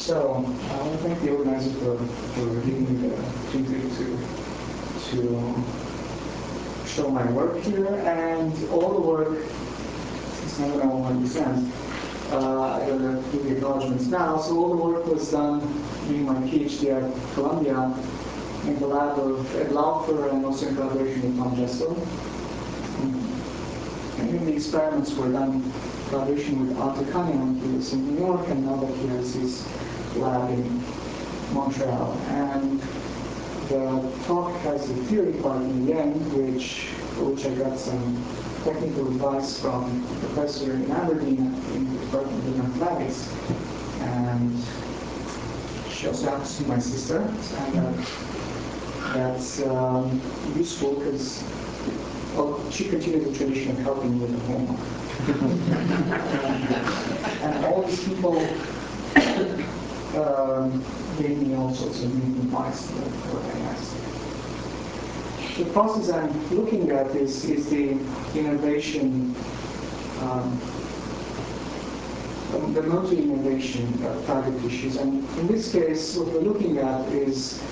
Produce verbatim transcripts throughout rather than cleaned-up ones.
So, I want to thank the organizer for, for giving me the opportunity to, to show my work here, and all the work, since I don't know what it stands, uh, I gotta give the acknowledgements now. So all the work was done during my PhD at Columbia in the lab of Ed Laufer and also in collaboration with Tom Jesso. And even the experiments were done in collaboration with Arthur Cunningham. He was in New York, and now that he has his lab in Montreal. And the talk has a theory part in the end, which, for which I got some technical advice from a professor in Aberdeen in the Department of Mathematics. And she also happens to be my sister, and uh, that's um, useful because well, she continues the tradition of helping me with the homework. and, and all these people um, gave me all sorts of new advice for what I asked. The process I'm looking at is, is the innovation, um, the motor innovation of target tissues. And in this case, what we're looking at is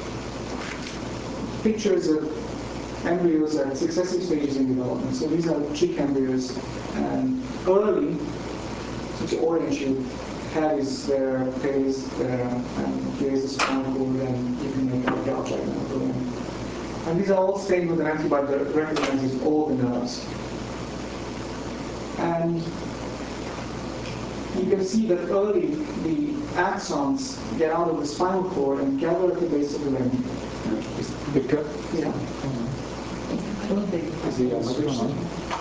pictures of embryos at successive stages in development. So these are chick embryos, and early, so the orange you head is there, phase there, and here's the spinal cord, and you can make out the outline of the limb. And these are all stained with an antibody that recognizes all the nerves. And you can see that early the axons get out of the spinal cord and gather at the base of the limb. Victor? Yeah. Is he on switch?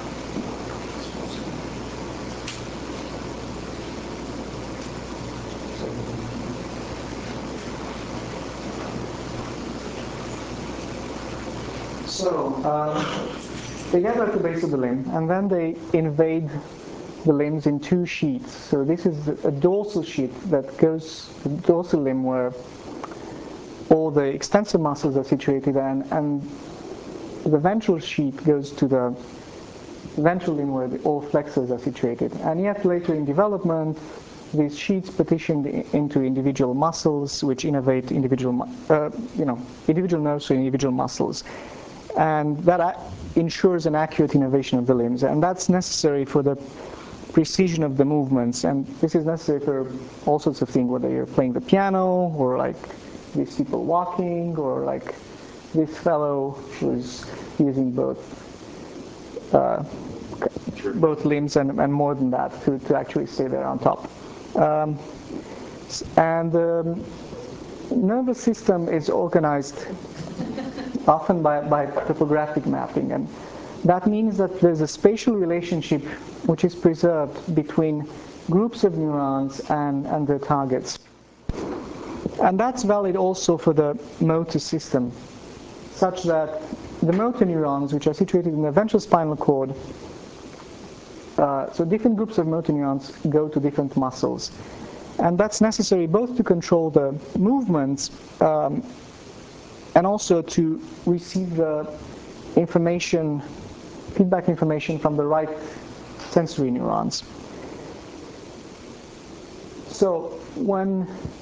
So, um, they gather at the base of the limb, and then they invade the limbs in two sheets. So this is a dorsal sheet that goes, the dorsal limb where all the extensor muscles are situated, and, and the ventral sheet goes to the ventral limb where the, all flexors are situated. And yet later in development, these sheets partitioned into individual muscles, which innervate individual, uh, you know, individual nerves or individual muscles. And that ensures an accurate innervation of the limbs. And that's necessary for the precision of the movements. And this is necessary for all sorts of things, whether you're playing the piano, or like these people walking, or like this fellow who's using both uh, both limbs and, and more than that to, to actually stay there on top. Um, and the um, nervous system is organized often by, by topographic mapping, and that means that there's a spatial relationship which is preserved between groups of neurons and, and their targets. And that's valid also for the motor system, such that the motor neurons, which are situated in the ventral spinal cord, uh, so different groups of motor neurons go to different muscles. And that's necessary both to control the movements um, and also to receive the information, feedback information from the right sensory neurons. So when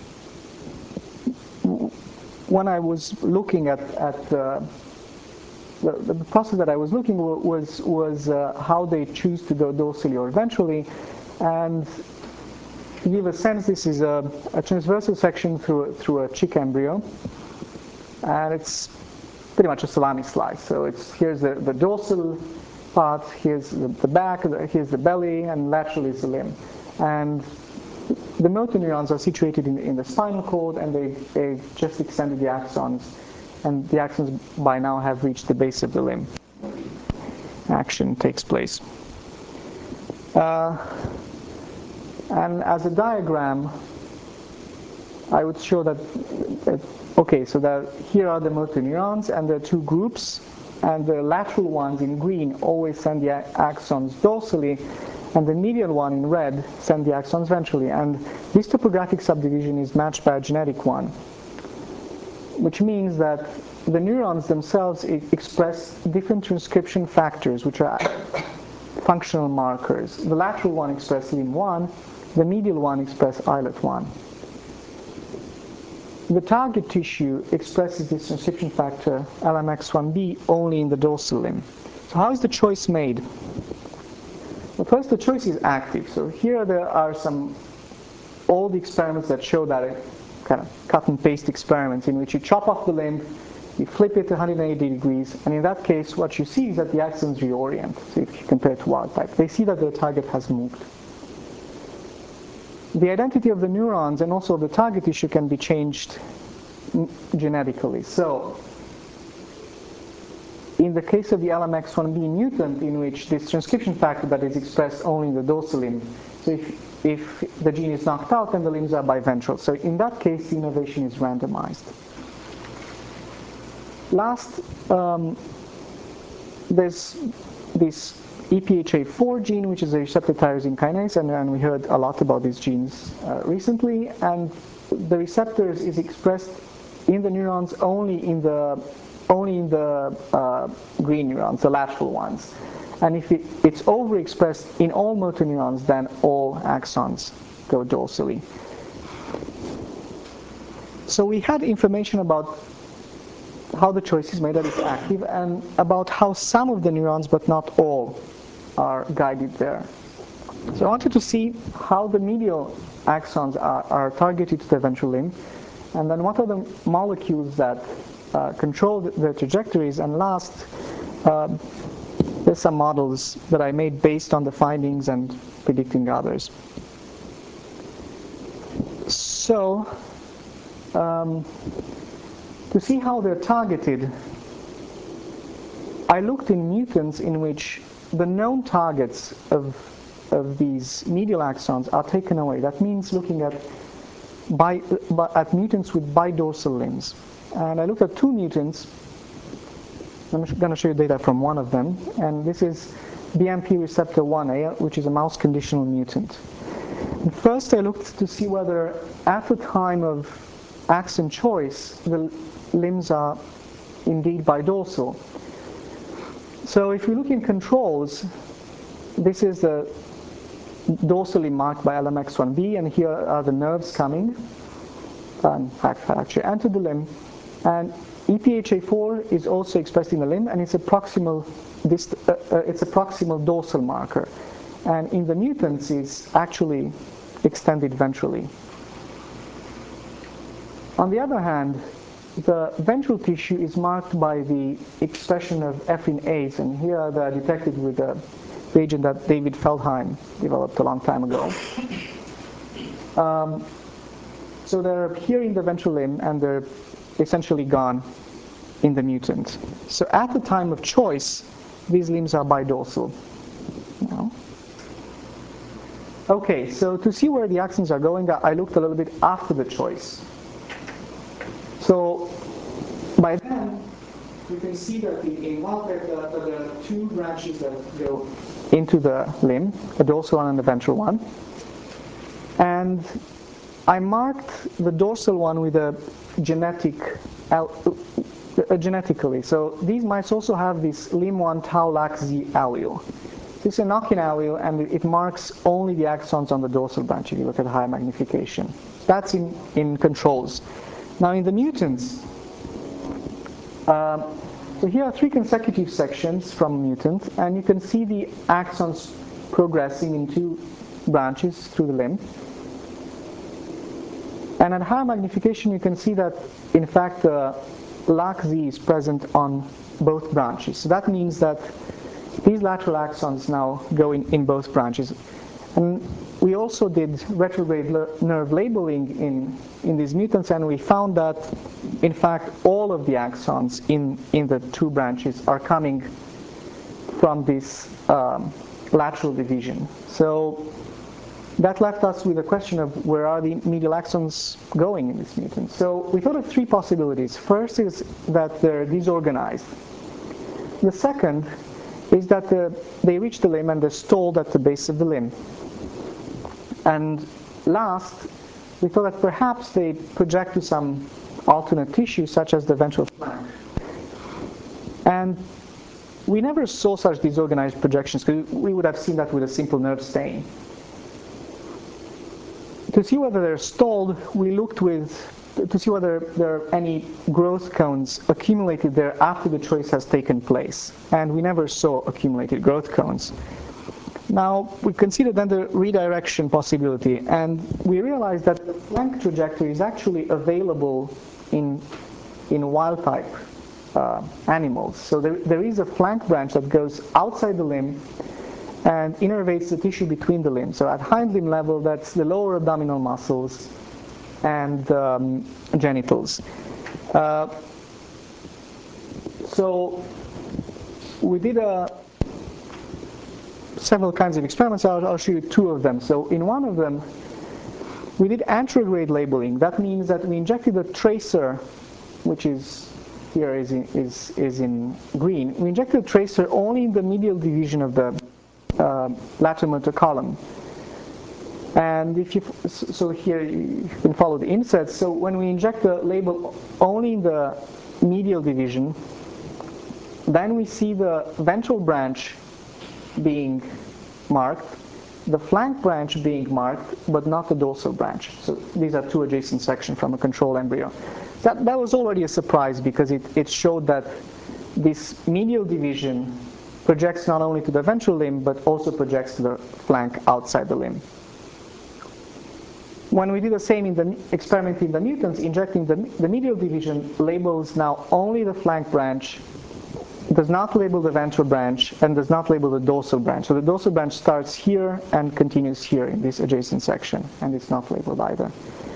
when I was looking at at uh, the, the process that I was looking was was uh, how they choose to go dorsally or ventrally, and to give a sense, this is a, a transversal section through through a chick embryo. And it's pretty much a salami slice. So it's here's the, the dorsal part, here's the, the back, here's the belly, and laterally is the limb. And the motor neurons are situated in, in the spinal cord, and they, they just extended the axons. And the axons by now have reached the base of the limb. Action takes place. Uh, and as a diagram, I would show that, that okay, so that here are the motor neurons, and there are two groups, and the lateral ones in green always send the axons dorsally, and the medial one in red send the axons ventrally. And this topographic subdivision is matched by a genetic one, which means that the neurons themselves express different transcription factors, which are functional markers. The lateral one expresses lim one, the medial one expresses islet one. the target tissue expresses this transcription factor L M X one B only in the dorsal limb. So how is the choice made? Well, first, the choice is active. So here there are some old experiments that show that, it, kind of cut and paste experiments in which you chop off the limb, you flip it one hundred eighty degrees, and in that case what you see is that the axons reorient. So if you compare it to wild type, they see that their target has moved. The identity of the neurons and also of the target tissue can be changed genetically. So in the case of the L M X one B mutant, in which this transcription factor that is expressed only in the dorsal limb, so if, if the gene is knocked out, then the limbs are biventral. So in that case, the innervation is randomized. Last, um, there's this E P H A four gene, which is a receptor tyrosine kinase, and, and we heard a lot about these genes uh, recently, and the receptors is expressed in the neurons only in the only in the uh, green neurons, the lateral ones. And if it, it's overexpressed in all motor neurons, then all axons go dorsally. So we had information about how the choice is made, that it's active, and about how some of the neurons, but not all, are guided there. So I wanted to see how the medial axons are, are targeted to the ventral limb, and then what are the molecules that uh, control the trajectories, and last, uh, there's some models that I made based on the findings and predicting others. So, um, to see how they're targeted, I looked in mutants in which the known targets of, of these medial axons are taken away. That means looking at, bi, at mutants with bidorsal limbs. And I looked at two mutants. I'm going to show you data from one of them. And this is B M P receptor one A, which is a mouse conditional mutant. And first I looked to see whether at the time of axon choice, the limbs are indeed bidorsal. So if we look in controls, this is the dorsally marked by L M X one B, and here are the nerves coming, um, actually entered the limb, and E P H A four is also expressed in the limb, and it's a proximal, dist uh, uh, it's a proximal dorsal marker, and in the mutants is actually extended ventrally. On the other hand, the ventral tissue is marked by the expression of Ephrin A's, and here are the detected with a reagent that David Feldheim developed a long time ago. Um, so they're here in the ventral limb, and they're essentially gone in the mutant. So at the time of choice, these limbs are bidorsal. You know? Okay, so to see where the axons are going, I looked a little bit after the choice. So by then, you can see that in wild type there are two branches that go into the limb, a dorsal one and a ventral one. And I marked the dorsal one with a genetic, uh, genetically. So these mice also have this lim one tau lac Z allele. This is a knock-in allele, and it marks only the axons on the dorsal branch if you look at high magnification. That's in, in controls. Now in the mutants, um, so here are three consecutive sections from mutant, and you can see the axons progressing in two branches through the limb. And at high magnification, you can see that, in fact, the lac Z is present on both branches. So that means that these lateral axons now go in, in both branches. And we also did retrograde nerve labeling in, in these mutants, and we found that, in fact, all of the axons in, in the two branches are coming from this um, lateral division. So that left us with a question of where are the medial axons going in this mutant. So we thought of three possibilities. First is that they're disorganized. The second is that the, they reach the limb and they're stalled at the base of the limb. And last, we thought that perhaps they project to some alternate tissue, such as the ventral flank. And we never saw such disorganized projections, because we would have seen that with a simple nerve stain. To see whether they're stalled, we looked with, to see whether there are any growth cones accumulated there after the choice has taken place. And we never saw accumulated growth cones. Now, we considered then the redirection possibility, and we realized that the flank trajectory is actually available in, in wild-type uh, animals. So there, there is a flank branch that goes outside the limb and innervates the tissue between the limbs. So at hind limb level, that's the lower abdominal muscles and um, genitals. Uh, so we did a several kinds of experiments. I'll, I'll show you two of them. So in one of them, we did anterograde labeling. That means that we injected a tracer, which is here is in, is, is in green. We injected a tracer only in the medial division of the uh, lateral motor column. And if you, so here you can follow the insets. So when we inject the label only in the medial division, then we see the ventral branch being marked, the flank branch being marked, but not the dorsal branch. So these are two adjacent sections from a control embryo. That, that was already a surprise because it, it showed that this medial division projects not only to the ventral limb, but also projects to the flank outside the limb. When we do the same in the experiment in the mutants, injecting the, the medial division labels now only the flank branch, does not label the ventral branch, and does not label the dorsal branch. So the dorsal branch starts here and continues here in this adjacent section, and it's not labeled either.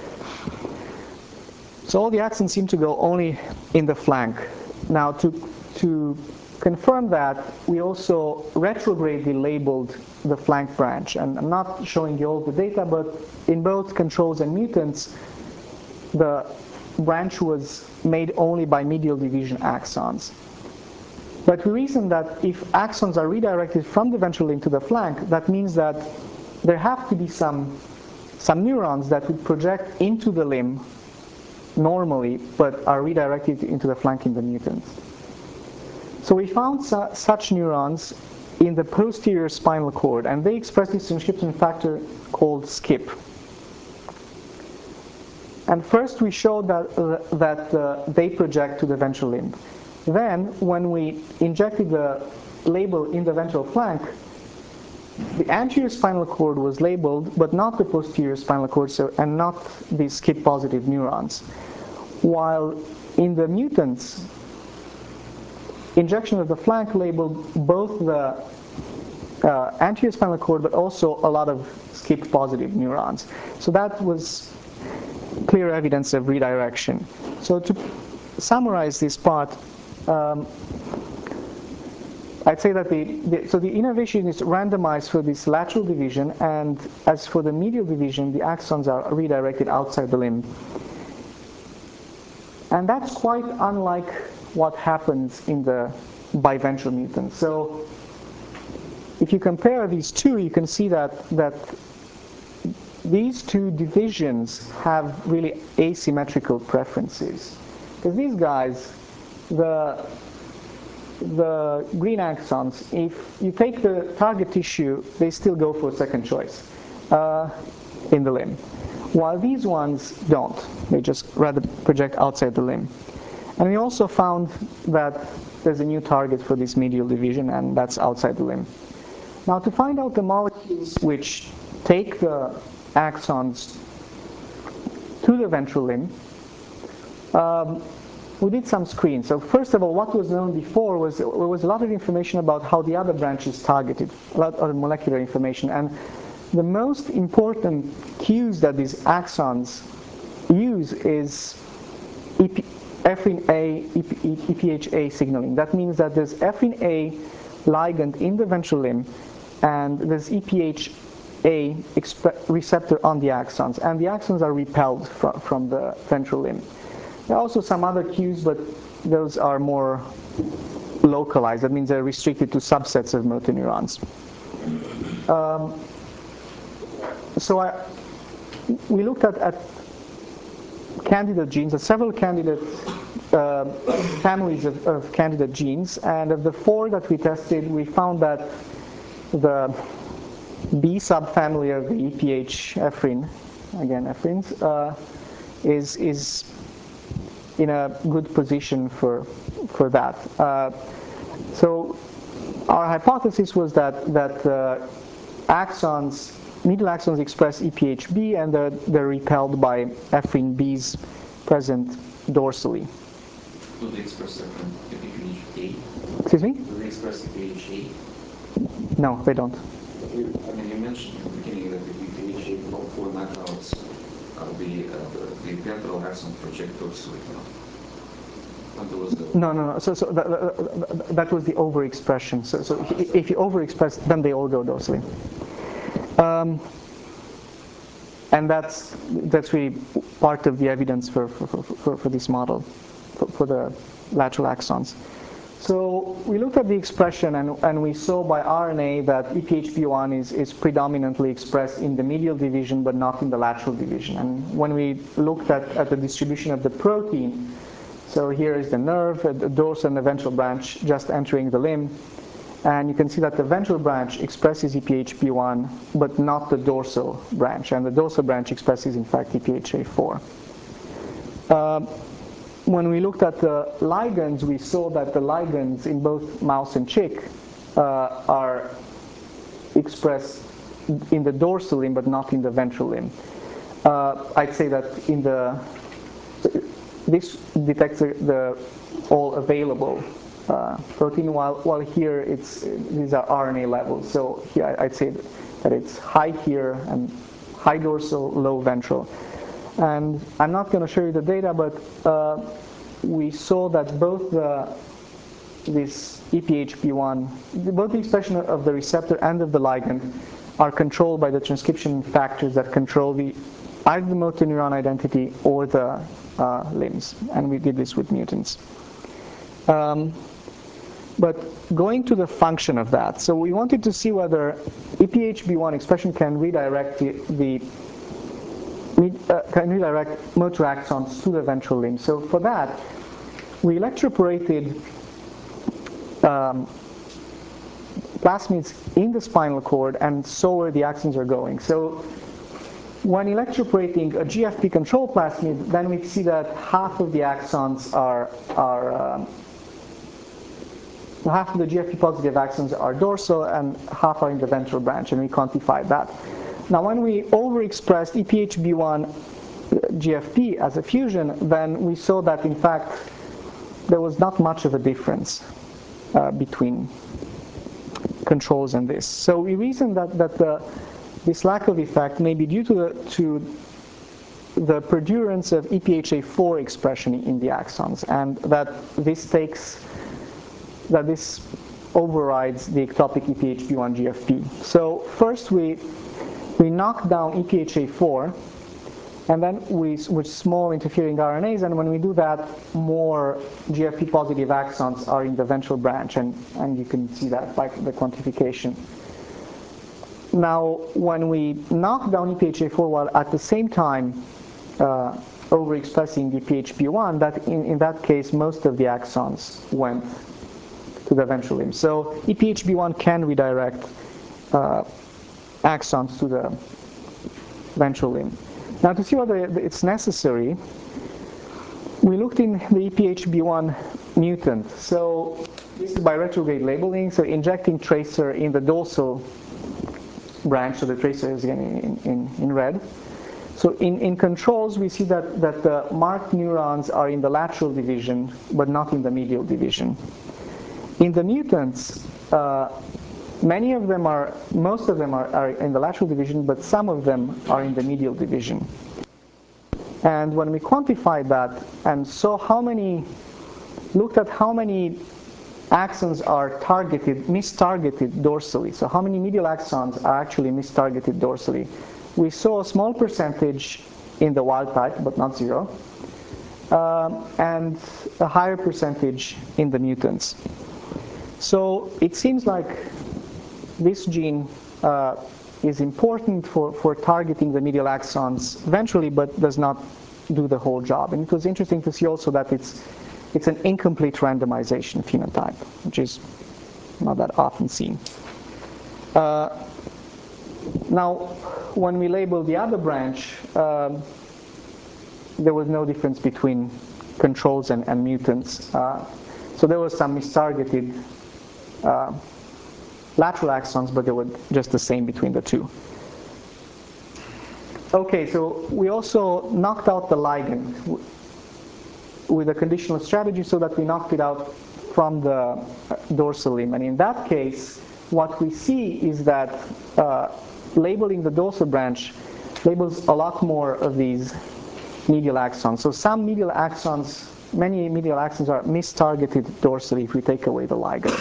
So all the axons seem to go only in the flank. Now to, to confirm that, we also retrogradely labeled the flank branch. And I'm not showing you all the data, but in both controls and mutants, the branch was made only by medial division axons. But we reasoned that if axons are redirected from the ventral limb to the flank, that means that there have to be some, some neurons that would project into the limb normally, but are redirected into the flank in the mutants. So we found su such neurons in the posterior spinal cord, and they express this transcription factor called SCIP. And first we showed that, uh, that uh, they project to the ventral limb. Then, when we injected the label in the ventral flank, the anterior spinal cord was labeled, but not the posterior spinal cord, so, and not the SCIP-positive neurons. While in the mutants, injection of the flank labeled both the uh, anterior spinal cord, but also a lot of SCIP-positive neurons. So that was clear evidence of redirection. So to summarize this part, Um, I'd say that the, the, so the innervation is randomized for this lateral division, and as for the medial division, the axons are redirected outside the limb. And that's quite unlike what happens in the biventral mutants. So if you compare these two, you can see that, that these two divisions have really asymmetrical preferences. Because these guys, The, the green axons, if you take the target tissue, they still go for second choice uh, in the limb, while these ones don't. They just rather project outside the limb. And we also found that there's a new target for this medial division, and that's outside the limb. Now, to find out the molecules which take the axons to the ventral limb, um, we did some screens. So first of all, what was known before was there was a lot of information about how the other branches targeted, a lot of molecular information. And the most important cues that these axons use is ephrin A, E P H A signaling. That means that there's ephrin A ligand in the ventral limb, and there's E P H A receptor on the axons, and the axons are repelled from, from the ventral limb. There are also some other cues, but those are more localized. That means they're restricted to subsets of motor neurons. Um, so I, we looked at, at candidate genes, at several candidate uh, families of, of candidate genes, and of the four that we tested, we found that the B subfamily of the E P H ephrin again effrins, uh, is is in a good position for for that. Uh, so our hypothesis was that that uh, axons, medial axons express E P H B, and they're, they're repelled by effrin B's present dorsally. Do they express effrin E P H A? Excuse me? Do they express E P H A? No, they don't. You, I mean, you mentioned in the beginning that the E P H A four knockouts uh, the, uh, the, the ventral axon project dorsally. No, no, no. So, so that, that, that was the overexpression. So, so if you overexpress, then they all go dorsally. Um, and that's that's really part of the evidence for for, for, for this model, for, for the lateral axons. So we looked at the expression, and, and we saw by R N A that E P H B one is, is predominantly expressed in the medial division, but not in the lateral division. And when we looked at, at the distribution of the protein, so here is the nerve, the dorsal and the ventral branch just entering the limb. And you can see that the ventral branch expresses E P H B one, but not the dorsal branch. And the dorsal branch expresses, in fact, E P H A four. Uh, when we looked at the ligands, we saw that the ligands in both mouse and chick uh, are expressed in the dorsal limb, but not in the ventral limb. Uh, I'd say that in the this detects the, the all available uh, protein, while while here it's these are R N A levels. So here I'd say that it's high here and high dorsal, low ventral. And I'm not going to show you the data, but uh, we saw that both the this E P H B one, both the expression of the receptor and of the ligand, are controlled by the transcription factors that control the either the motor neuron identity or the uh, limbs, and we did this with mutants. Um, but going to the function of that, so we wanted to see whether E P H B one expression can redirect the, the uh, can redirect motor axons to the ventral limb. So for that, we electroporated um, plasmids in the spinal cord and saw where the axons are going. So when electroporating a G F P control plasmid, then we see that half of the axons are, are um, half of the G F P positive axons are dorsal and half are in the ventral branch, and we quantified that. Now when we overexpressed E P H B one G F P as a fusion, then we saw that in fact there was not much of a difference uh, between controls and this. So we reasoned that, that the this lack of effect may be due to the, to the perdurance of E P H A four expression in the axons, and that this takes, that this overrides the ectopic E P H B one G F P. So first we, we knock down E P H A four, and then we, with small interfering R N As, and when we do that, more G F P positive axons are in the ventral branch, and, and you can see that by the quantification. Now, when we knock down E P H A four while at the same time uh, overexpressing E P H B one, that in, in that case, most of the axons went to the ventral limb. So E P H B one can redirect uh, axons to the ventral limb. Now, to see whether it's necessary, we looked in the E P H B one mutant. So this is by retrograde labeling, so injecting tracer in the dorsal branch, so the tracer is again in, in, in red. So in, in controls, we see that, that the marked neurons are in the lateral division, but not in the medial division. In the mutants, uh, many of them are, most of them are, are in the lateral division, but some of them are in the medial division. And when we quantified that and saw how many, looked at how many axons are targeted, mistargeted dorsally, so how many medial axons are actually mistargeted dorsally, we saw a small percentage in the wild type, but not zero, um, and a higher percentage in the mutants. So it seems like this gene uh, is important for, for targeting the medial axons ventrally, but does not do the whole job. And it was interesting to see also that it's it's an incomplete randomization phenotype, which is not that often seen. Uh, now, when we label the other branch, um, there was no difference between controls and, and mutants. Uh, so there was some mistargeted uh, lateral axons, but they were just the same between the two. Okay, so we also knocked out the ligand with a conditional strategy so that we knocked it out from the dorsal limb. And in that case, what we see is that uh, labeling the dorsal branch labels a lot more of these medial axons. So some medial axons, many medial axons are mistargeted dorsally if we take away the ligand,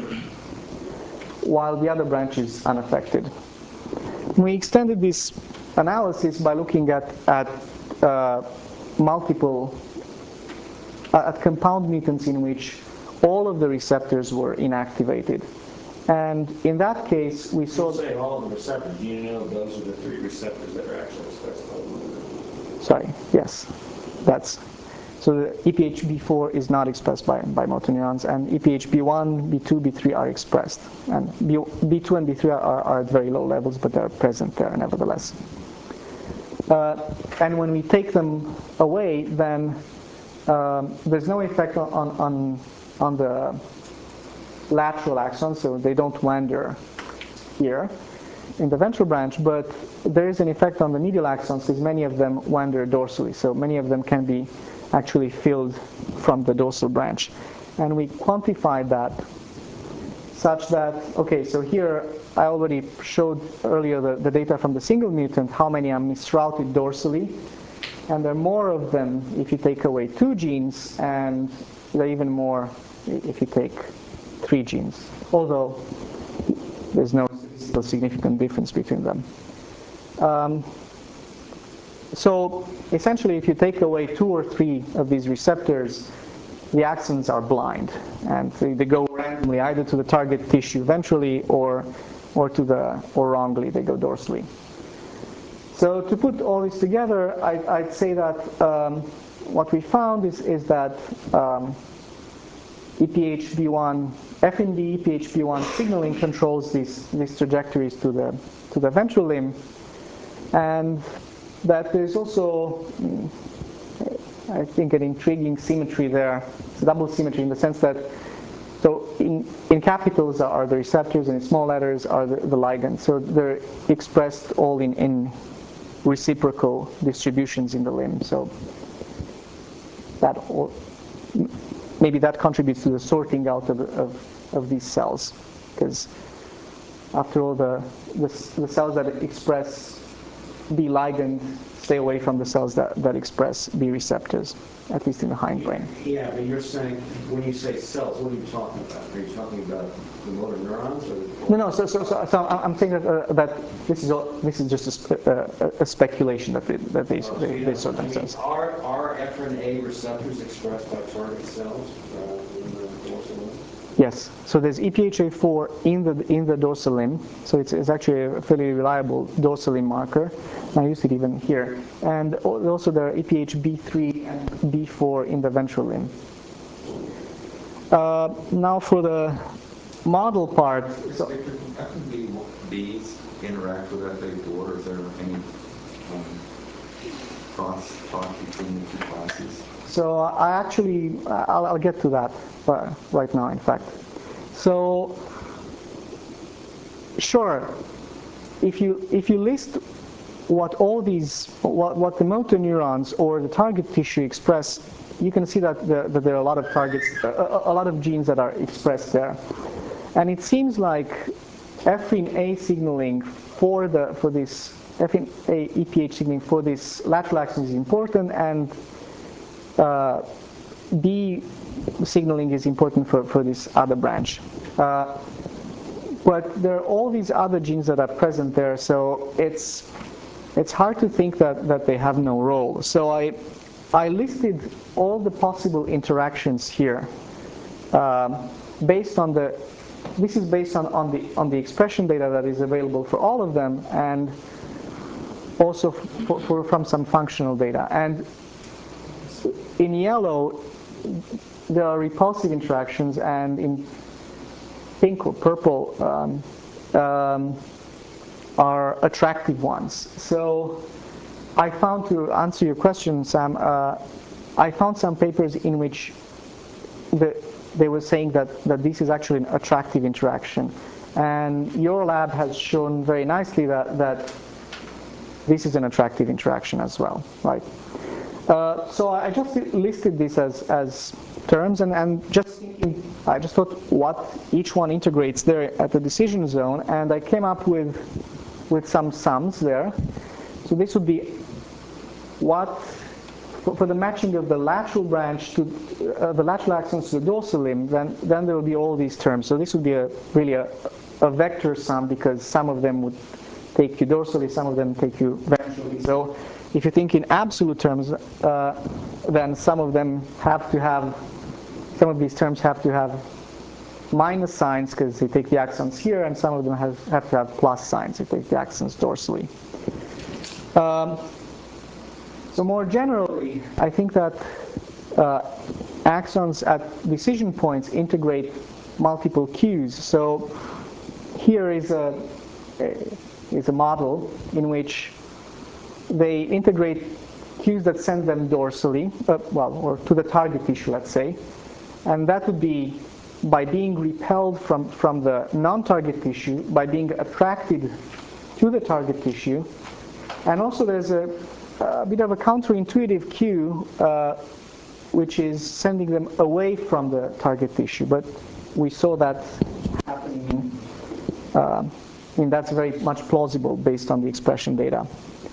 while the other branch is unaffected. We extended this analysis by looking at, at uh, multiple, uh, at compound mutants in which all of the receptors were inactivated. And in that case, we saw... You say all of the receptors. Do you know those are the three receptors that are actually expressed? Sorry, yes. That's... So the E P H B four is not expressed by, by motor neurons, and E P H B one, B two, B three are expressed. And B, B2 and B three are, are at very low levels, but they're present there nevertheless. Uh, and when we take them away, then um, there's no effect on, on, on the lateral axon, so they don't wander here in the ventral branch, but there is an effect on the medial axons because many of them wander dorsally, so many of them can be actually filled from the dorsal branch. And we quantified that such that, okay, so here I already showed earlier the, the data from the single mutant, how many are misrouted dorsally, and there are more of them if you take away two genes, and there are even more if you take three genes, although there's no significant difference between them. Um, so essentially, if you take away two or three of these receptors, the axons are blind, and they, they go randomly either to the target tissue ventrally or, or to the or wrongly they go dorsally. So to put all this together, I, I'd say that um, what we found is is that um, E P H B one, F N B E P H B one signaling controls these these trajectories to the to the ventral limb, and that there's also, I think, an intriguing symmetry there. It's a double symmetry in the sense that, so in, in capitals are the receptors and in small letters are the, the ligands. So they're expressed all in, in reciprocal distributions in the limb. So that all, maybe that contributes to the sorting out of, of, of these cells, because after all, the, the, the cells that express B ligand stay away from the cells that, that express B receptors, at least in the hindbrain. Yeah, but you're saying, when you say cells, what are you talking about? Are you talking about the motor neurons? Or the no, no, so, so, so, so I'm saying that, uh, that this is all, this is just a, a, a speculation that they, that they, oh, they, so they sort I mean, themselves. are, are F N A receptors expressed by target cells uh, in the dorsal limb? Yes, so there's E P H A four in the in the dorsal limb, so it's, it's actually a fairly reliable dorsal limb marker. I used it even here, and also there are E P H B three and B four in the ventral limb. Uh, now for the model part. So, F N B Bs interact with F A four, or is there any um, cross talk between the two classes? So I actually, I'll, I'll get to that uh, right now, in fact. So, sure, if you if you list what all these, what, what the motor neurons or the target tissue express, you can see that there, that there are a lot of targets, a, a lot of genes that are expressed there, and it seems like F N A signaling for the for this F N A E P H signaling for this lateral axon is important, and Uh, B signaling is important for, for this other branch. Uh, but there are all these other genes that are present there, so it's it's hard to think that, that they have no role. So I I listed all the possible interactions here um, based on the this is based on, on the on the expression data that is available for all of them, and also for, for from some functional data. And in yellow, there are repulsive interactions, and in pink or purple, um, um, are attractive ones. So I found, to answer your question, Sam, uh, I found some papers in which the, they were saying that, that this is actually an attractive interaction. And your lab has shown very nicely that, that this is an attractive interaction as well, right? Uh, so I just listed this as, as terms, and, and just I just thought what each one integrates there at the decision zone, and I came up with, with some sums there. So this would be what, for, for the matching of the lateral branch to uh, the lateral axons to the dorsal limb, then, then there will be all these terms. So this would be a, really a, a vector sum, because some of them would take you dorsally, some of them take you ventrally. So if you think in absolute terms, uh, then some of them have to have, some of these terms have to have minus signs because they take the axons here, and some of them have, have to have plus signs, they take the axons dorsally. Um, so more generally, I think that uh, axons at decision points integrate multiple cues. So here is a, a is a model in which they integrate cues that send them dorsally, uh, well, or to the target tissue, let's say, and that would be by being repelled from, from the non-target tissue, by being attracted to the target tissue, and also there's a, a bit of a counterintuitive cue, uh, which is sending them away from the target tissue, but we saw that happening. Uh, I mean, that's very much plausible based on the expression data.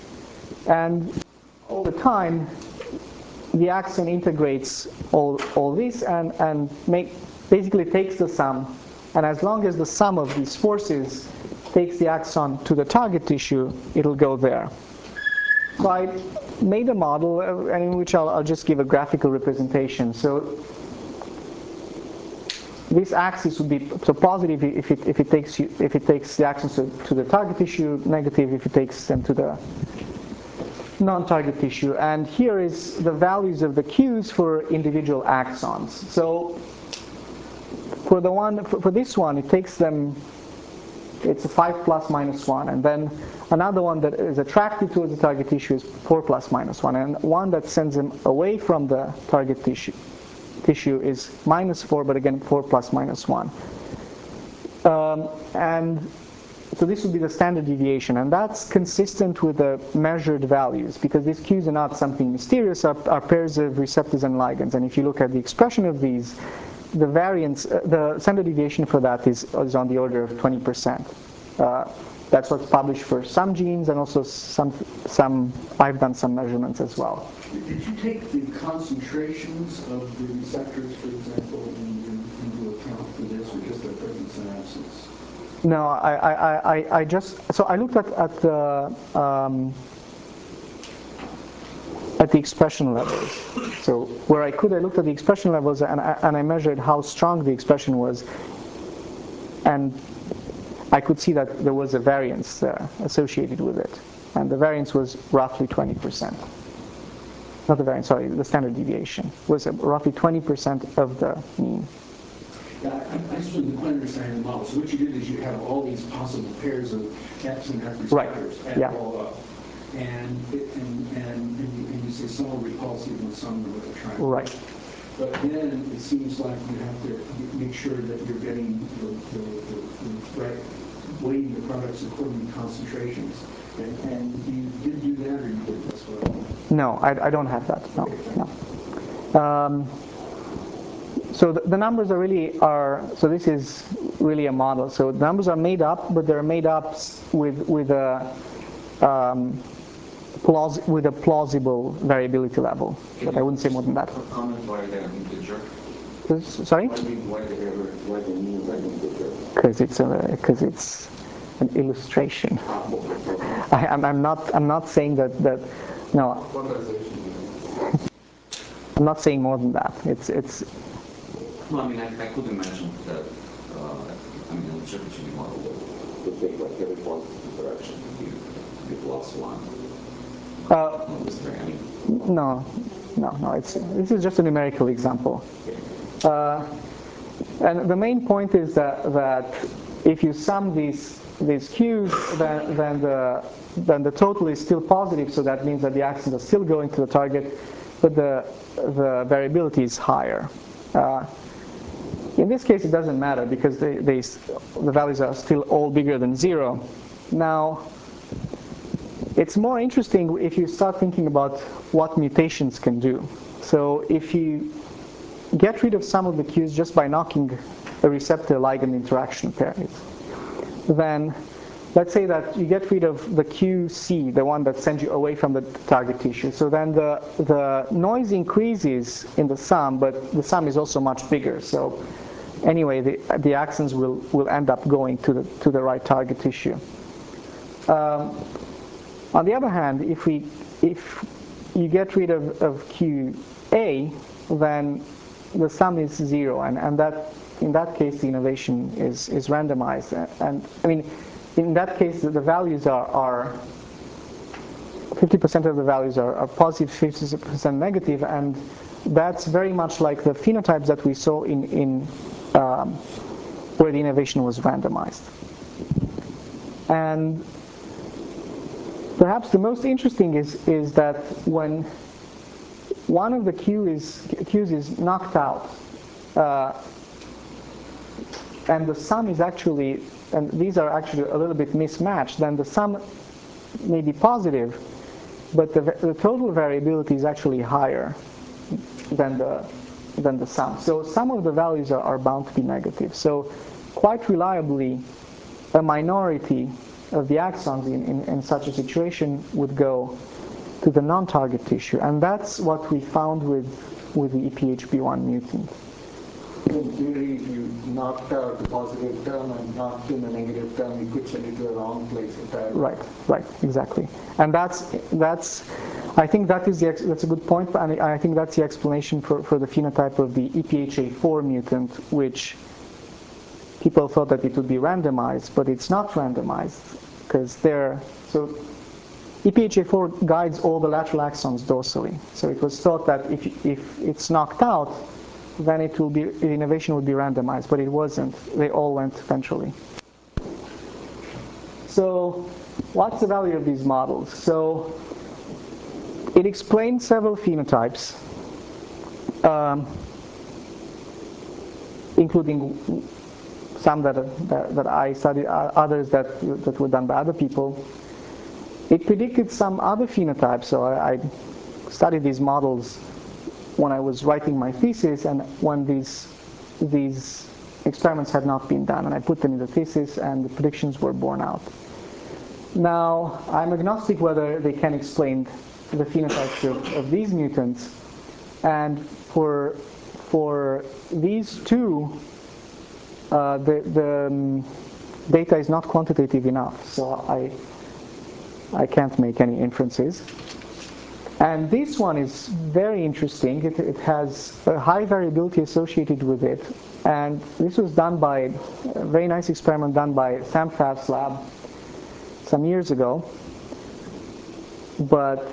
And all the time, the axon integrates all, all this and, and make, basically takes the sum, and as long as the sum of these forces takes the axon to the target tissue, it'll go there. So I made a model, uh, in which I'll, I'll just give a graphical representation. So this axis would be so positive if it if it takes you if it takes the axons to, to the target tissue, negative if it takes them to the non-target tissue. And here is the values of the cues for individual axons. So for the one for, for this one, it takes them. It's a five plus minus one, and then another one that is attracted towards the target tissue is four plus minus one, and one that sends them away from the target tissue. tissue is minus four, but again four plus minus one. Um, and so this would be the standard deviation, and that's consistent with the measured values, because these cues are not something mysterious, are, are pairs of receptors and ligands, and if you look at the expression of these, the variance, uh, the standard deviation for that is, is on the order of twenty percent. Uh, that's what's published for some genes, and also some, some, I've done some measurements as well. Did you take the concentrations of the receptors, for example, in, into account for this, or just their presence and absence? No, I, I, I, I just, so I looked at, at the, um, at the expression levels. So where I could, I looked at the expression levels, and I, and I measured how strong the expression was, and I could see that there was a variance there associated with it, and the variance was roughly twenty percent. Not the variance, sorry, the standard deviation was roughly twenty percent of the mean. Yeah, I, I just wasn't quite understanding the model. So what you did is you have all these possible pairs of X and F receptors, right. add Yeah. all up, and, it, and, and, and, you, and you say some are repulsive and some are attractive. Right. But then it seems like you have to make sure that you're getting the, the, the, the right, weighting the products according to concentrations. And, and you did do that, or you did this well? No, I, I don't have that. No, no. Um, so the, the numbers are really are. So this is really a model. So the numbers are made up, but they're made up with with a um, plaus with a plausible variability level. But I wouldn't say more than that. Comment why they're integer. Sorry? Why do you why they have why they mean by integer? Because it's a because it's an illustration. I, I'm, I'm not I'm not saying that that no. I'm not saying more than that. It's it's. No, I mean I, I could imagine that. Uh, I mean, the Chebyshev model would take like every positive interaction to be to be plus one. Uh, I mean, no, no, no. It's this is just a numerical example. Uh, and the main point is that that if you sum these these Qs, then, then, the, then the total is still positive, so that means that the axons are still going to the target, but the, the variability is higher. Uh, in this case, it doesn't matter because they, they, the values are still all bigger than zero. Now, it's more interesting if you start thinking about what mutations can do. So if you get rid of some of the Qs just by knocking a receptor-ligand interaction pair, then let's say that you get rid of the Q C, the one that sends you away from the target tissue. So then the, the noise increases in the sum, but the sum is also much bigger. So anyway, the, the axons will, will end up going to the, to the right target tissue. Um, on the other hand, if, we, if you get rid of, of Q A, then the sum is zero, and, and that, in that case, the innovation is, is randomized. And I mean, in that case, the values are, are fifty percent of the values are, are positive, fifty percent negative, and that's very much like the phenotypes that we saw in, in um, where the innovation was randomized. And perhaps the most interesting is, is that when one of the Q is, Qs is knocked out, uh, and the sum is actually, and these are actually a little bit mismatched, then the sum may be positive, but the, the total variability is actually higher than the, than the sum. So some of the values are, are bound to be negative. So quite reliably, a minority of the axons in, in, in such a situation would go to the non-target tissue. And that's what we found with, with the E P H B one mutant. In theory, if you knocked out the positive term and knocked in the negative term, you could send it to the wrong place entirely. Right, right, exactly. And that's, that's I think that is the, that's a good point, and I think that's the explanation for, for the phenotype of the E P H A four mutant, which people thought that it would be randomized, but it's not randomized, because they're, so E P H A four guides all the lateral axons dorsally. So it was thought that if, if it's knocked out, then it will be, the innovation would be randomized, but it wasn't. They all went ventrally. So what's the value of these models? So it explains several phenotypes, um, including some that, that, that I studied, others that, that were done by other people. It predicted some other phenotypes, so I, I studied these models when I was writing my thesis, and when these these experiments had not been done, and I put them in the thesis, and the predictions were borne out. Now, I'm agnostic whether they can explain the phenotypes of, of these mutants, and for for these two, uh, the the um, data is not quantitative enough, so I I can't make any inferences. And this one is very interesting. It, it has a high variability associated with it. And this was done by, a very nice experiment done by Sam Pfaff's lab some years ago. But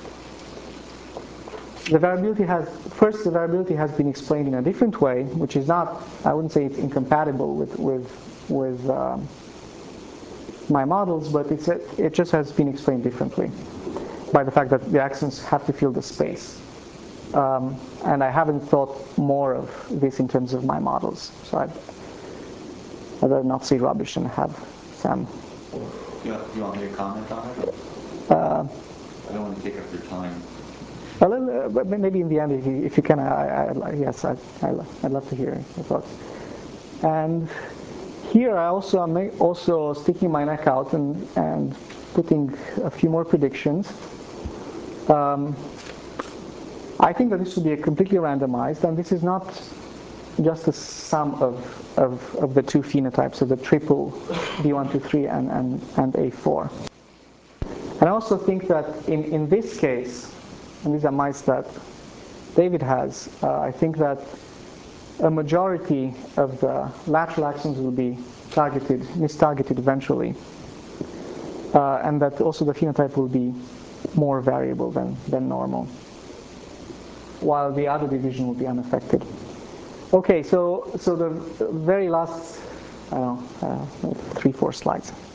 the variability has, first the variability has been explained in a different way, which is not, I wouldn't say it's incompatible with, with, with um, my models, but it's, it just has been explained differently by the fact that the axons have to fill the space. Um, and I haven't thought more of this in terms of my models. So I'd, I'd rather not say rubbish and have Sam. You, you want me to comment on it? Uh, I don't want to take up your time. A little, uh, but maybe in the end, if you, if you can, I, I, yes, I, I, I'd love to hear your thoughts. And here I also am also sticking my neck out and, and putting a few more predictions. Um, I think that this will be completely randomized, and this is not just a sum of, of, of the two phenotypes, of the triple B one two three and, and, and A four. And I also think that in, in this case, and these are mice that David has, uh, I think that a majority of the lateral axons will be targeted, mistargeted eventually, uh, and that also the phenotype will be more variable than, than normal, while the other division will be unaffected. Okay, so so the very last, I don't know, uh, three, four slides.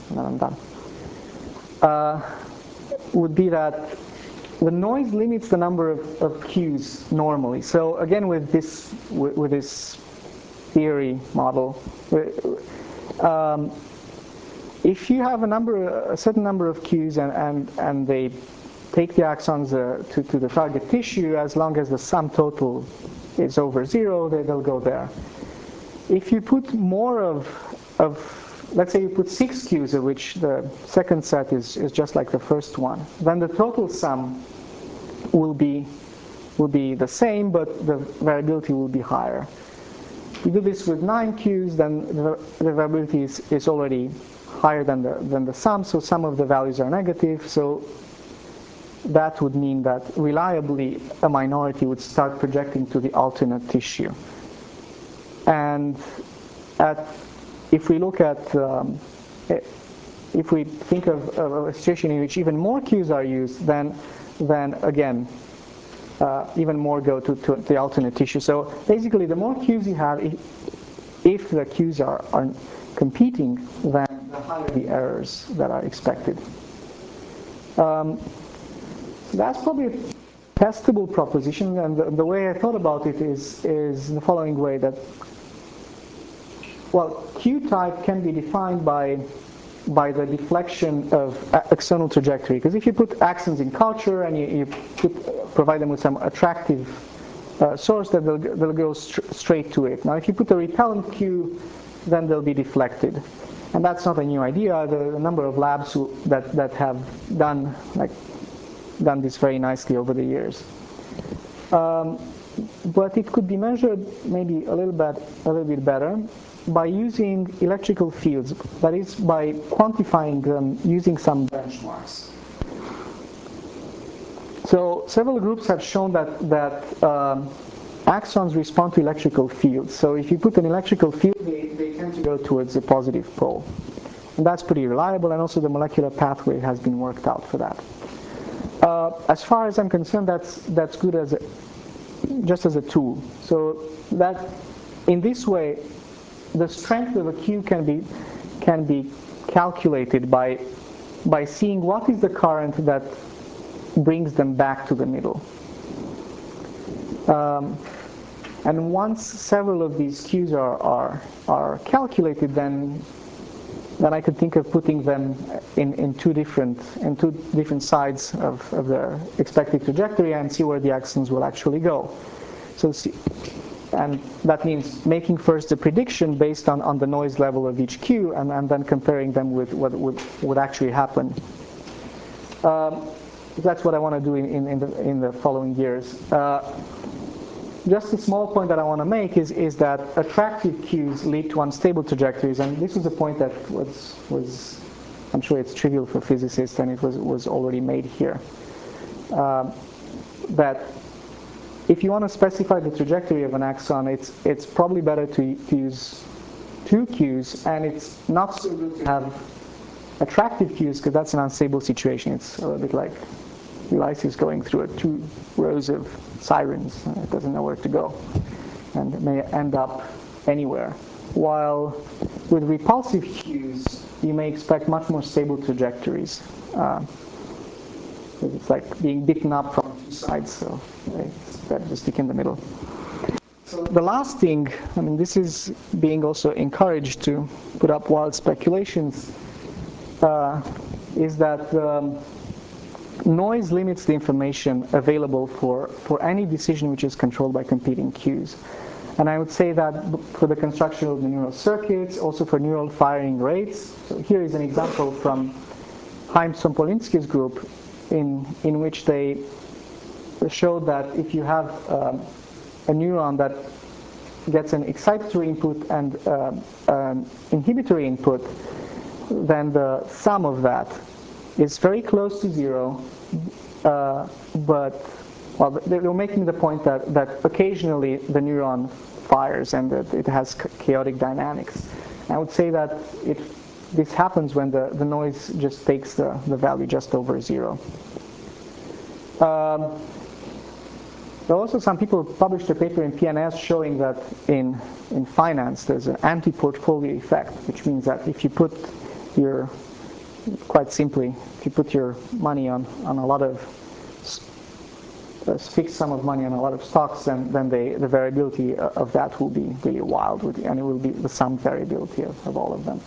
and then I'm done, uh, would be that the noise limits the number of, of cues normally. So again, with this with, with this theory model, um, if you have a number, a certain number of cues, and and and they take the axons uh, to to the target tissue, as long as the sum total is over zero, they, they'll go there. If you put more of of let's say you put six cues, of which the second set is, is just like the first one, then the total sum will be will be the same, but the variability will be higher. If you do this with nine cues, then the, the variability is, is already higher than the than the sum, so some of the values are negative. So that would mean that reliably a minority would start projecting to the alternate tissue. And at If we look at, um, if we think of, of a situation in which even more cues are used, then, then again, uh, even more go to, to the alternate tissue. So basically, the more cues you have, if, if the cues are, are competing, then the higher the errors that are expected. Um, so that's probably a testable proposition, and the, the way I thought about it is, is in the following way, that well, Q type can be defined by by the deflection of axonal trajectory. Because if you put axons in culture and you, you put, provide them with some attractive uh, source, that they'll, they'll go st straight to it. Now, if you put a repellent Q, then they'll be deflected. And that's not a new idea. There are a number of labs who, that that have done like done this very nicely over the years. Um, but it could be measured maybe a little bit a little bit better by using electrical fields, that is, by quantifying them using some benchmarks. So several groups have shown that, that um, axons respond to electrical fields. So if you put an electrical field, they, they tend to go towards the positive pole. And that's pretty reliable, and also the molecular pathway has been worked out for that. Uh, as far as I'm concerned, that's, that's good as a, just as a tool. So that in this way, the strength of a Q can be can be calculated by by seeing what is the current that brings them back to the middle. Um, and once several of these Qs are are are calculated, then then I could think of putting them in in two different in two different sides of of the expected trajectory and see where the axons will actually go. So see. And that means making first a prediction based on, on the noise level of each Q, and, and then comparing them with what would, would actually happen. Um, that's what I want to do in, in, in, the, in the following years. Uh, just a small point that I want to make is, is that attractive Qs lead to unstable trajectories, and this is a point that was, was I'm sure it's trivial for physicists, and it was, was already made here. Uh, that if you want to specify the trajectory of an axon, it's it's probably better to, to use two Qs, and it's not so good to have attractive Qs, because that's an unstable situation. It's a little bit like Ulysses going through a two rows of sirens. It doesn't know where to go, and it may end up anywhere. While with repulsive Qs, you may expect much more stable trajectories. Uh, It's like being beaten up from two sides, so it's better to stick in the middle. So the last thing, I mean, this is being also encouraged to put up wild speculations, uh, is that um, noise limits the information available for, for any decision which is controlled by competing cues. And I would say that for the construction of the neural circuits, also for neural firing rates. So here is an example from Chaim Sompolinsky's group, in in which they showed that if you have um, a neuron that gets an excitatory input and uh, an inhibitory input, then the sum of that is very close to zero, uh, but well, they were making the point that, that occasionally the neuron fires and that it has chaotic dynamics. I would say that it this happens when the, the noise just takes the, the value just over zero. Um, there are also some people who published a paper in P N S showing that in, in finance there's an anti-portfolio effect, which means that if you put your quite simply, if you put your money on, on a lot of a fixed sum of money on a lot of stocks, then, then they, the variability of that will be really wild, and it will be the sum variability of, of all of them.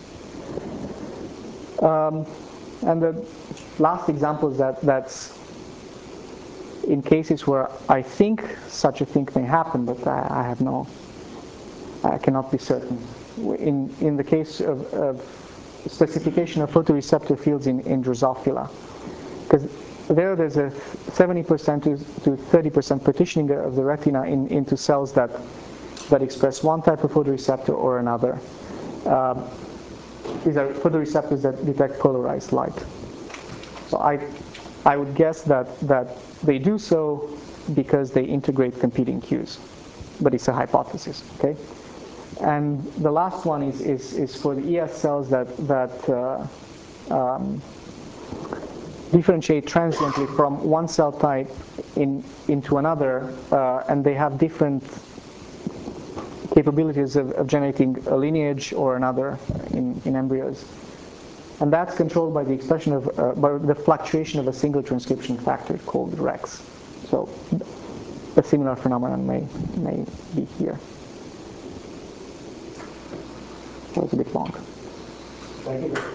Um, and the last example is that that's in cases where I think such a thing may happen, but I, I have no, I cannot be certain. In, in the case of, of specification of photoreceptor fields in, in Drosophila, because there there's a seventy percent to thirty percent partitioning of the retina in, into cells that, that express one type of photoreceptor or another. Um, these are photoreceptors that detect polarized light. So I, I would guess that, that they do so because they integrate competing cues, but it's a hypothesis, okay? And the last one is, is, is for the E S cells that, that uh, um, differentiate transiently from one cell type in, into another, uh, and they have different capabilities of, of generating a lineage or another in, in embryos. And that's controlled by the expression of, uh, by the fluctuation of a single transcription factor called REX. So a similar phenomenon may, may be here. That was a bit long. Thank you.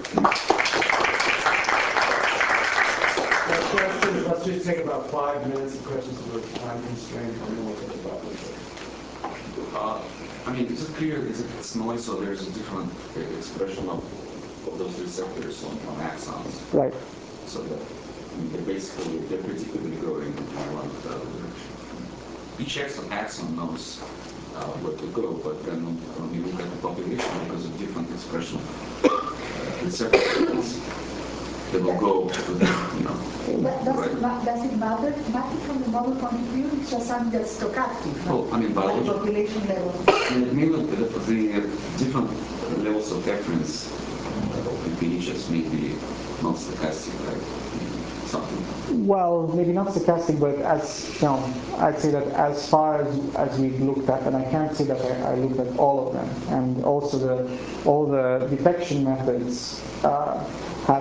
Next question, let's just take about five minutes of questions for time constraint, and then we'll take about this. Uh, I mean, is it clear, is it it's noise, so there's a different expression of, of those receptors on, on axons? Right. So that, I mean, they're basically, they're particularly growing in one or the other direction. Each axon, axon knows uh, where to go, but then when we look at the population, because of different expression uh, receptors, they will go to the, you know, That, does, right. it, ma- does it matter? Matter from the model point of view? It's just something that's stochastic. Well, I mean, At biology. population level. And maybe the, the different levels of difference of P P Hs may be not stochastic, right? Something. Well, maybe not stochastic, but as you know, I'd say that as far as, as we've looked at, and I can't say that I, I looked at all of them, and also the all the detection methods uh, have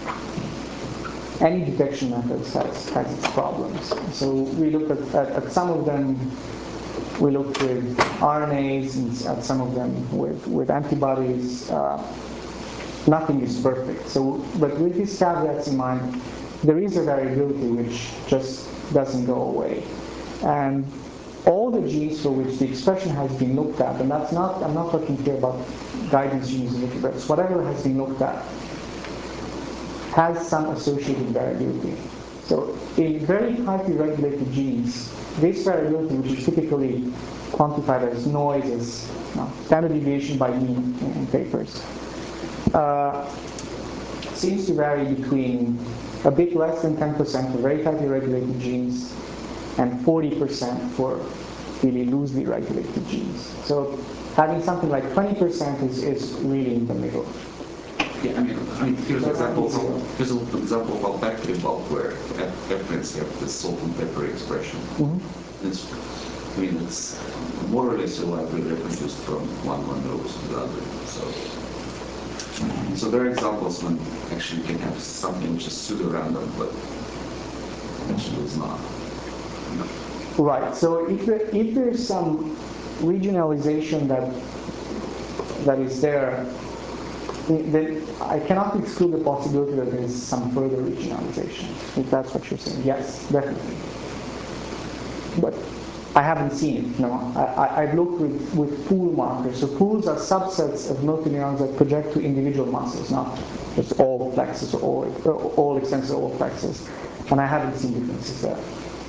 any detection methods has, has its problems. So we looked at, at, at some of them. We looked with R N As, and at some of them with with antibodies. Uh, nothing is perfect. So, but with these caveats in mind, there is a variability which just doesn't go away. And all the genes for which the expression has been looked at, and that's not, I'm not talking here about guidance genes, but whatever has been looked at, has some associated variability. So in very tightly regulated genes, this variability, which is typically quantified as noise, as you know, standard deviation by mean in papers, uh, seems to vary between a bit less than ten percent for very tightly regulated genes and forty percent for really loosely regulated genes. So having something like twenty percent is, is really in the middle. Yeah, I mean, I mean here's an example, here's an example of olfactory bulb where efferents have this salt and pepper expression. Mm-hmm. It's, I mean, it's more or less reliably reproduced from one, one nose to the other. So. So there are examples when actually you can have something which is pseudo-random, but actually is not. No. Right. So if there, if there's some regionalization that that is there, then I cannot exclude the possibility that there is some further regionalization. If that's what you're saying, yes, definitely. But I haven't seen it. No, I, I've looked with, with pool markers. So pools are subsets of motor neurons that project to individual muscles, not just all plexus or all, all extensors or all plexus. And I haven't seen differences there.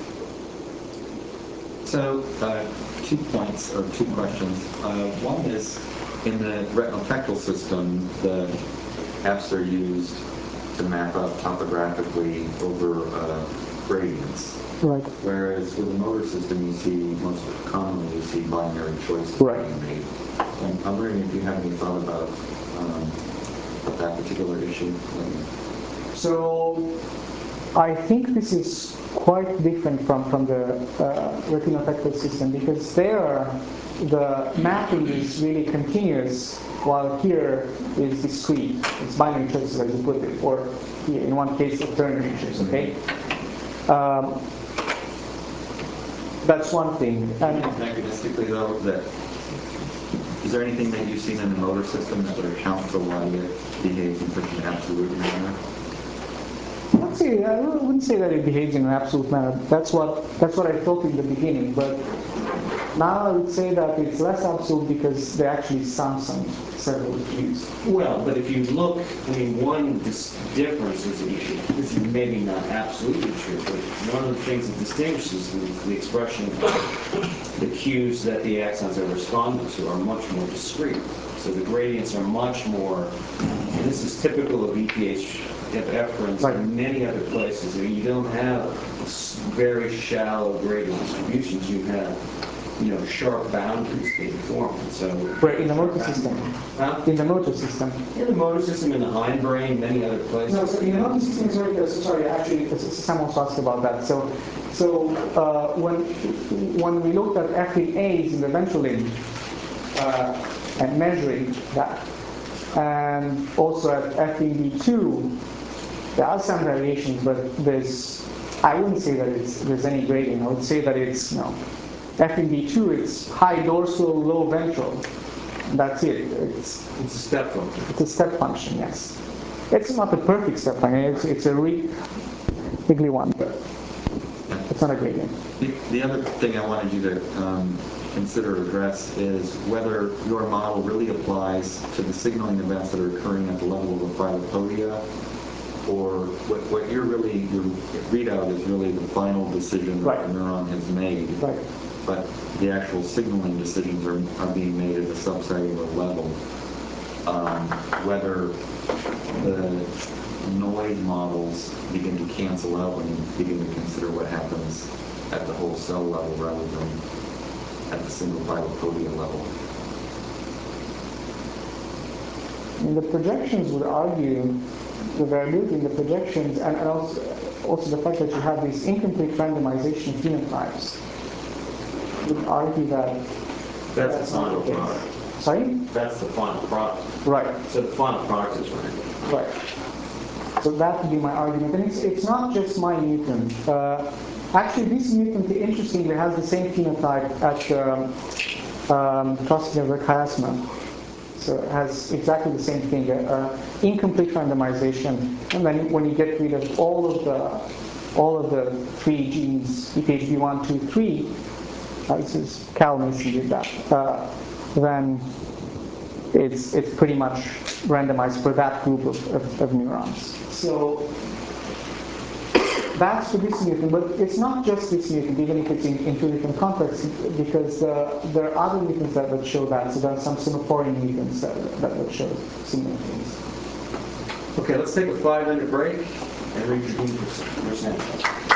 So, uh, two points or two questions. Uh, one is, in the retinal tactile system, the apps are used to map out topographically over uh, gradients. Right. Whereas with the motor system, you see, most commonly, you see binary choices right. being made. And I'm wondering if you have any thought about um, that particular issue. So, I think this is quite different from, from the uh, retinotactile system, because there the mapping is really continuous, while here is discrete. It's binary choices, as you put it, or here, in one case, ternary choices, okay? Um, that's one thing. And mechanistically, though, that is there anything that you've seen in the motor system that would account for why it behaves in such an absolute manner? Let's see, I wouldn't say that it behaves in an absolute manner. That's what that's what I thought in the beginning, but now I would say that it's less absolute because they actually sum some several views. Well, but if you look, I mean, one dis- difference is, this is maybe not absolutely true, but one of the things that distinguishes the, the expression, the cues that the axons are responding to are much more discrete. So the gradients are much more, and this is typical of E P H efferents Right. in many other places. I mean, you don't have very shallow gradient distributions. You have, you know, sharp boundaries being formed. So Right, in the motor system. Huh? In the motor system. In the motor system, in the hindbrain, many other places. No, so in the motor system, sorry, uh, sorry, actually, uh, Sam also asked about that. So, so uh, when when we looked at F in A's in the ventral limb uh, and measuring that, and also at F in B two, there are some variations, but there's, I wouldn't say that it's there's any gradient. I would say that it's, you know, F in B two, it's high dorsal, low ventral. That's it. It's It's a step function. it's a step function, yes. It's not a perfect step function. It's it's a really ugly one, but it's not a gradient. The, the other thing I wanted you to um, consider or address is whether your model really applies to the signaling events that are occurring at the level of the filopodia, or what, what you're really, your readout is really the final decision Right. that the neuron has made. Right. But the actual signaling decisions are, are being made at a subcellular level. Um, whether the noise models begin to cancel out when you begin to consider what happens at the whole cell level rather than at the single filopodia level. And the projections would argue the variability in the projections, and, and also, also the fact that you have these incomplete randomization phenotypes would argue that That's that's the not final the case. product. Sorry? That's the final product. Right. So the final product is random. Right. So that would be my argument. And it's, it's not just my mutant. Uh, actually, this mutant, interestingly, has the same phenotype as um, um, Koskinen chiasma. So it has exactly the same thing, uh, incomplete randomization. And then when you get rid of all of the all of the three genes, E P H B one, two, three, uh, this is Cal Mason did that, uh, then it's it's pretty much randomized for that group of, of, of neurons. So that's for this mutant, but it's not just this mutant, even if it's in, in two different contexts, because uh, there are other mutants that, that show that. So there are some semaphoric mutants that, that, that show similar things. Okay, let's take a five-minute break and reconvene for for sample.